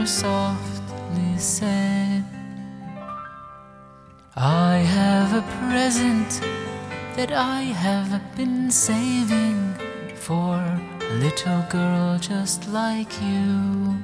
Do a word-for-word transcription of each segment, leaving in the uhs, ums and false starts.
Jennifer softly said, I have a present that I have been saving for a little girl just like you.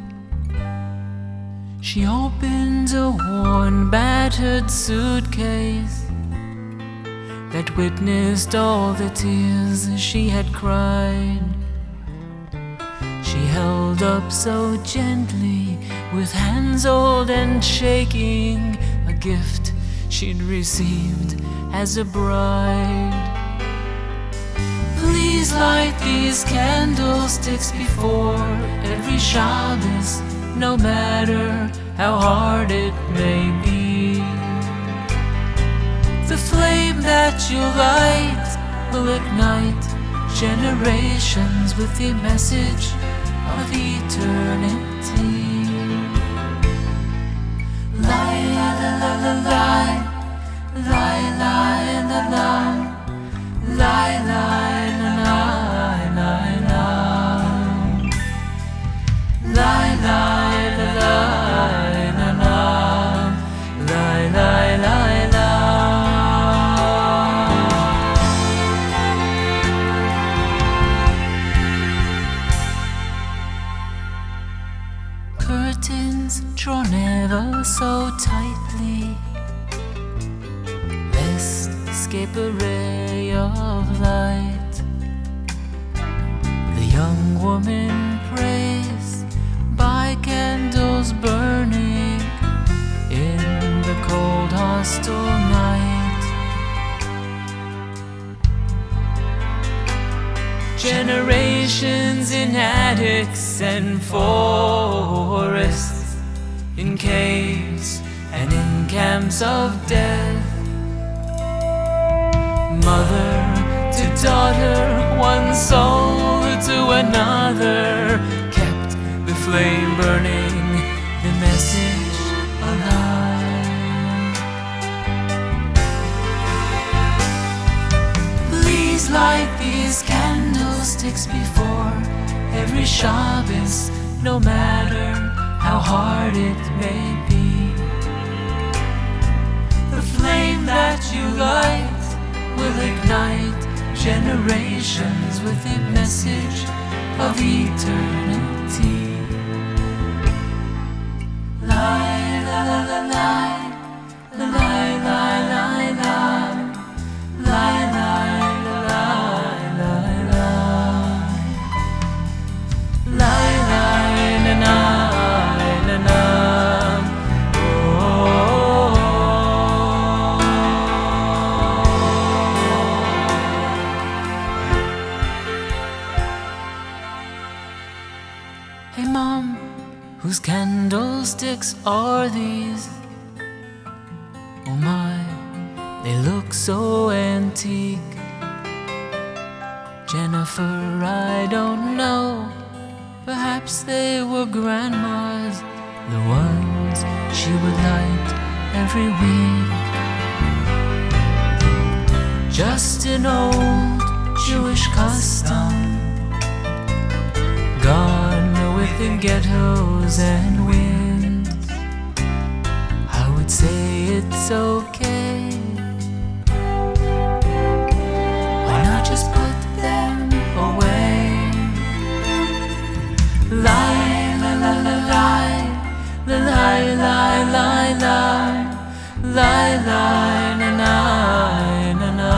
She opened a worn, battered suitcase that witnessed all the tears she had cried. She held up so gently, with hands old and shaking, a gift she'd received as a bride. Please light these candlesticks before every Shabbos, no matter how hard it may be. The flame that you light will ignite generations with the message of eternity. Lie, la la la la lie, lie, lie, la la, lie, lie, la lie, lie, lie, lie, lie, la lie, la la, lie, lie, lie, lie. Curtains drawn ever so tightly, lest escape a ray of light. The young woman prays by candles burning in the cold, hostile night. Generations in attics and forests, in caves and in camps of death. Mother to daughter, one soul to another, kept the flame burning, the message alive. Please light these candlesticks before every Shabbos, no matter how hard it may be. The flame that you light will ignite generations with the message of eternity. Lie, la la la lie, lie, lie, lie, lie, lie, lie, lie, lie, lie, lie, lie, na na, na na. Hey Mom, whose candlesticks are these? Oh my, they look so antique. Jennifer, I don't know, perhaps they were Grandma's, the ones she would light every week. Just an old Jewish custom, gone within ghettos and winds. I would say it's okay. Why not just put them away? Lie, la la la lie, la lie, lie, lie, lie, lie, lie, na na, na na,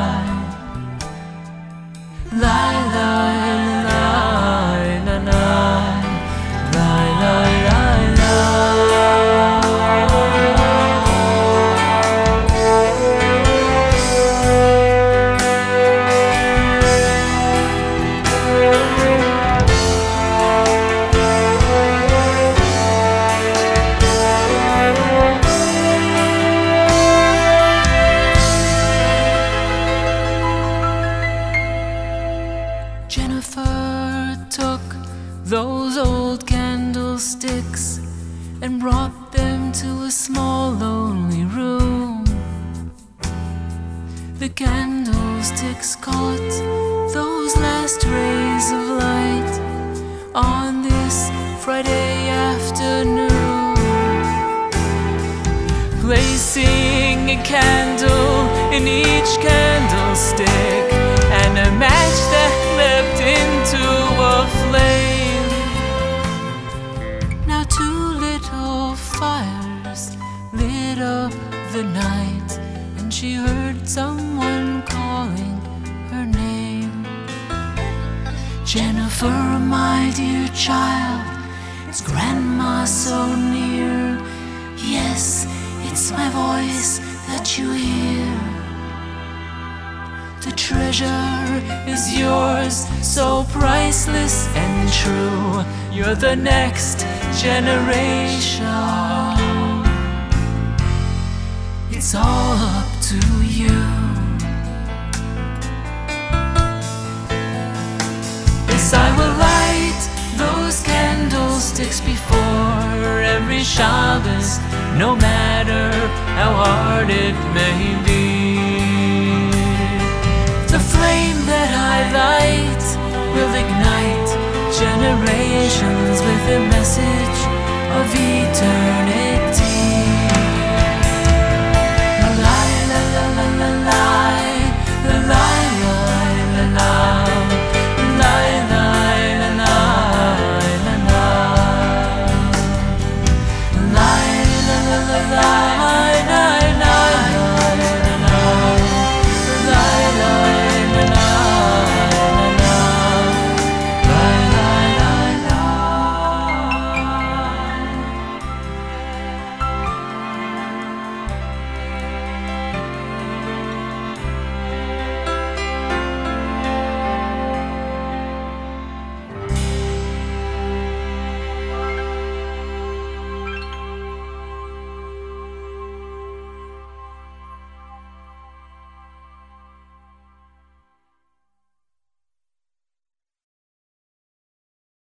lie, lie, na na, na na. Jennifer took those old candlesticks and brought them to a small lonely room. The candlesticks caught those last rays of light on this Friday afternoon. placing a candle in each candlestick, and a match that leapt into a flame. Now two little fires lit up the night, and she heard someone calling her name. Jennifer, my dear child, is Grandma so near? Yes, it's my voice that you hear. The treasure is yours, so priceless and true. You're the next generation. It's all up to you. Yes, I will light those candlesticks before every Shabbos, no matter how hard it may be. The flame that I light will ignite generations with a message of eternity.